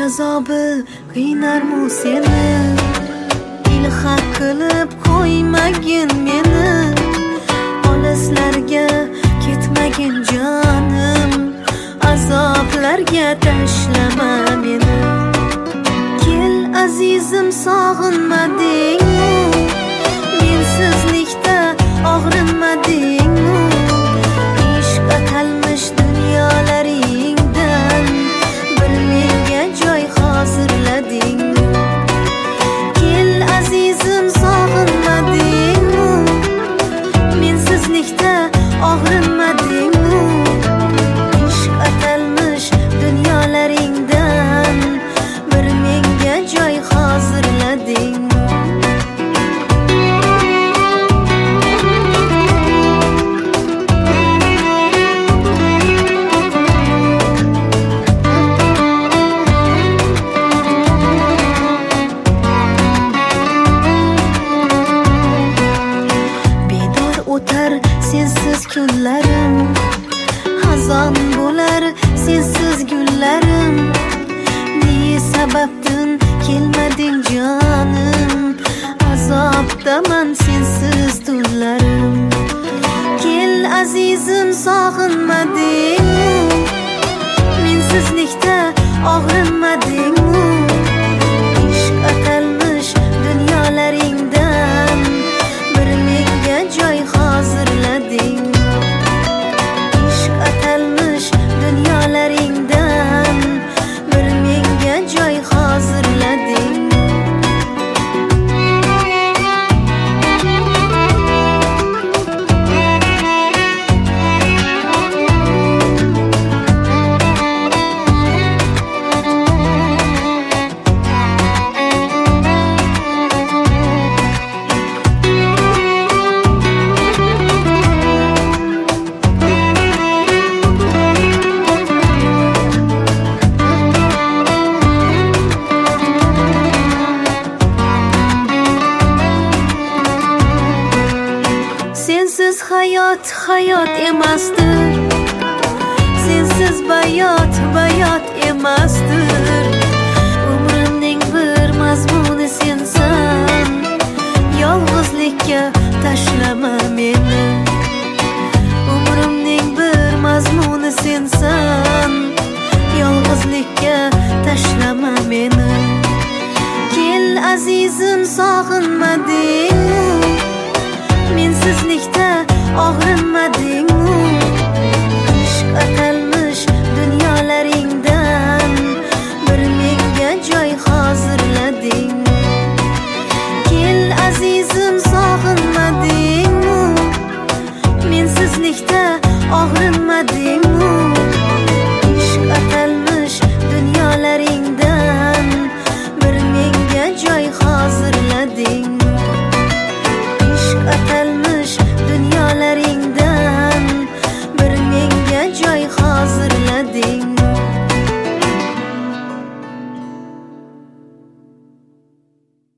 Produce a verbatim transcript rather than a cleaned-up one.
azobi qiynarmu seni, ilhaq qilib qo'ymagin meni, olislarga ketmagin jonim, azoblarga tashlama meni. Kel azizim, sog'inmadingmi, mensizlikda og'rinmadingmi, ishq atalmish dunyolaringdan bir menga joy hozirladingmi? Kel azizim, sog'inmadingmi, mensizlikda og'rinmadingmi, ishq atalmish dunyolaringdan bir menga joy hozirladingmi? O'tar sensiz kunlarim, xazon bo'lar sensiz gullarim. Ne sababdan kelmading jonim, azobdaman sensiz tunlarim. Kel azizim, sog'inmadingmi, mensizlikda og'rinmadingmi, ishq atalmish dunyolaringdan bir menga joy hozirlading. Ishq atalmish dunyolaringdan bir menga joy hozirlading. Sensiz hayot hayot emasdir, sensiz bayot bayot emasdir. Umrimning bir mazmuni sensan, yolg'izlikka